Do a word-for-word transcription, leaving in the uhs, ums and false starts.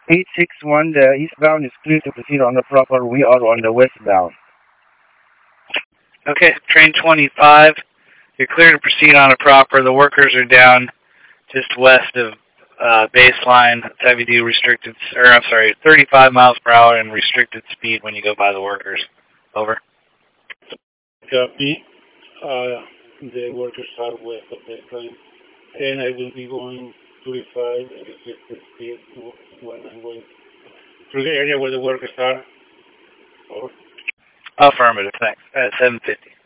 eight six one, the eastbound is clear to proceed on the proper. We are on the westbound. Okay, train twenty-five. You're clear to proceed on a proper. The workers are down just west of uh, baseline. It's heavy duty restricted, or I'm sorry, thirty-five miles per hour and restricted speed when you go by the workers. Over. Copy. Uh, the workers are west of baseline, and I will be going thirty-five at restricted speed when I'm going through the area where the workers are. Over. Affirmative, thanks. At seven fifty.